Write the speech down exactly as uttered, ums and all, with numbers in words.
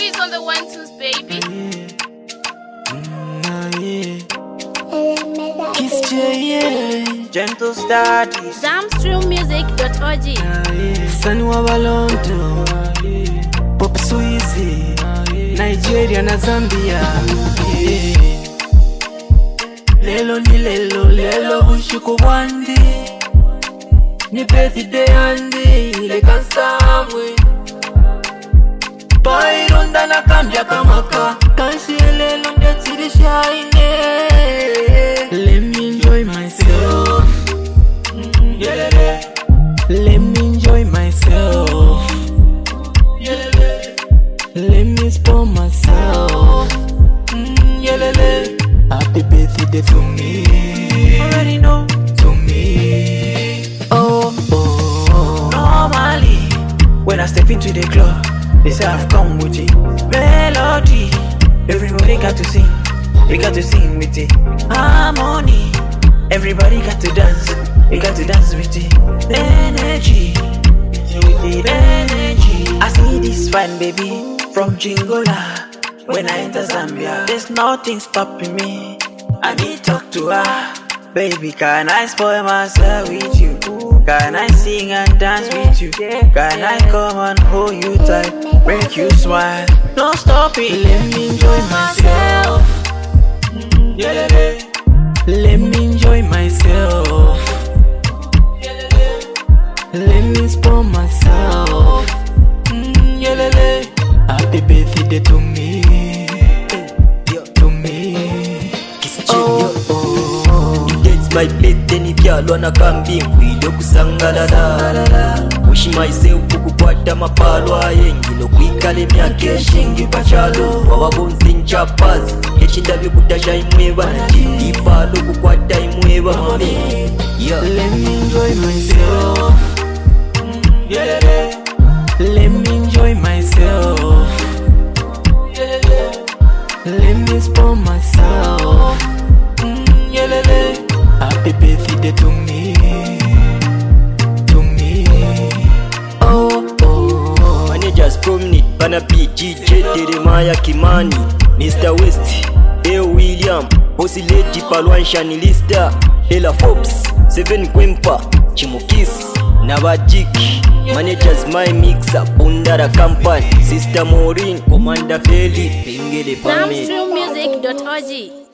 Keys on the one twos, baby. Kiss J, yeah. Gentle Studies. Zamstream music dot org. Sunny Wabalonto, Pop Swizy, Nigeria na Zambia. Lelo ni lelo, lelo bushiku wandi. Ni birthday andi, ile kansamwe. Paironda na kambia kamaka, kanshi lelo ndetiri shine. Let me enjoy myself. Mm, yeah. Let me enjoy myself. Yeah. Let me spoil myself. Mm, yeah. Happy birthday to me. Already know. To me. Oh, oh, oh. Normally, when I step into the club, they say I've come with it. Melody. Everybody got to sing. We got to sing with it. Harmony. Everybody got to dance. We got to dance with it. Energy. With it. Energy. I see this fine baby from Jingola. When I enter Zambia, there's nothing stopping me. I need to talk to her. Baby, can I spoil myself with you? Can I sing and dance with you? Can I come and hold you tight? Make you smile. Don't stop it. Let me enjoy myself. Yeah. Let me enjoy myself. Let me spoil myself. Mm, yeah. Happy birthday to me. To me. Oh, oh, oh. It's my birthday ni vyalo na kambi mwido kusangalala. Wish myself kukwata mapalo ayengi no kwikale myaka eshingi pachalo wabonzi nchapas yechinda bikutasha imweba ipalo kukwata imweba mami. Yeah. Let me enjoy myself. Mm, yeah. Let me enjoy myself. Yeah. Let me spoil myself. Mm, yeah. Happy birthday to me. To me. Oh, oh, oh. Managers prominent, Bana P G J, Jeremiah Kimani, Mister West, Dale William, Bossy Lady Palwan Shanilista, Ella Forbes, Seven Kwempa, Chimukis, Navajik. Managers My Mixer, Bundara Company, Sister Maureen, Commander Feli, Pingele Family. Zamstream music dot org.